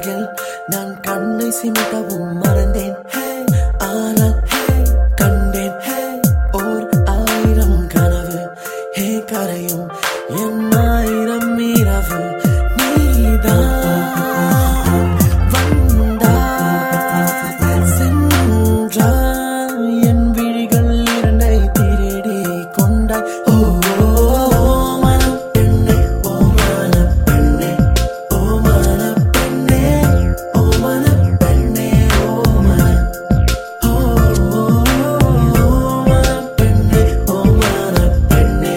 அருகில் நான் கண்ணை சிமிட்டவும் மறந்தேன். ஆனால் கண்டேன் ஓர் ஆயிரம் கனவு. கரையும் என் ஆயிரம் இரவு. நீதான் வந்தாய் சென்றாய் என் விழிகள் இரண்டை திருடி கொண்டாய். ஓ மனப்பெண்ணே, ஓ மனப்பெண்ணே, ஓ மனப்பெண்ணே, ஓ மனப்பெண்ணே, ஓ மனப்பெண்ணே, ஓ மனப்பெண்ணே, ஓ மனப்பெண்ணே,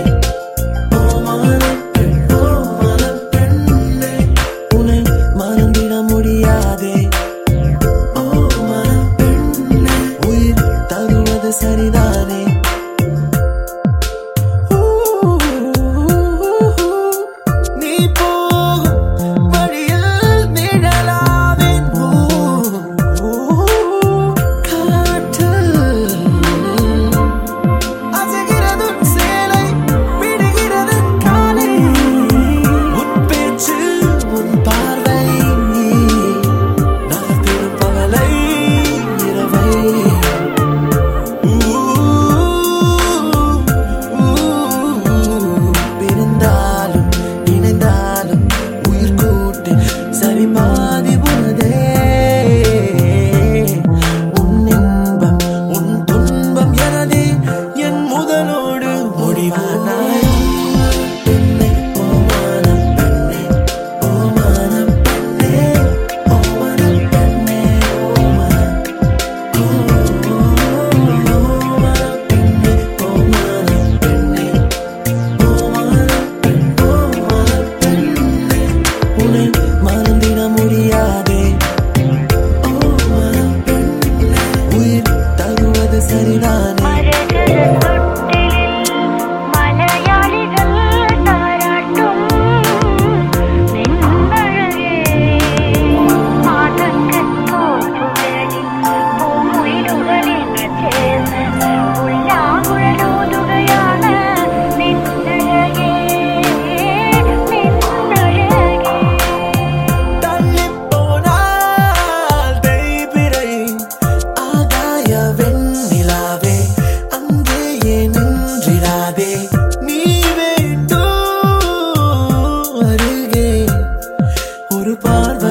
உன்னை மறந்திட முடியாதே. ஓ மனப்பெண்ணே, உயிர் தருவது சரிதானே. நீ போகும் வழியில் நிழலாவேன். காற்றில் அசைகிறது சேலை, விடுகிறது காலை. உன் பேச்சு, உன் பார்வை நகர்த்திடும் பகலை இரவை. பிரிந்தாலும் இணைந்தாலும் உயிர் கூட்டு சரி பாதி உனதே. உன் இன்பம் உன் துன்பம் எனதே. என் முதலோடு முடிவானாய். பெண்ணே, ஓ மனப்பெண்ணே, ஓ மனப்பெண்ணே, ஓ மனப்பெண்ணே, ஓ மனப்பெண்ணே, ஓ மனப்பெண்ணே, ஓ மனப்பெண்ணே, ஓ மனப்பெண்ணே, உன்னை மறந்திட முடியாதே. ஓ மனப்பெண்ணே, உயிர் தருவது சரிதானே. மரகத தொட்டிலில் மலையாளிகள் தாராட்டும் நின்னழகே. மாதங்கத் தோப்புகளில் பூங்குயிலுகளின் சேர்ந்த புல்லாங்குழலோதுகையான நின்னழகே, நின்னழகே. தள்ளிப் போனால் தேய்பிறை ஆகாய வெண்ணிலாவே, அங்கேயே நின்றிடாதே. நீ வேண்டும் அருகே ஒரு பார்வை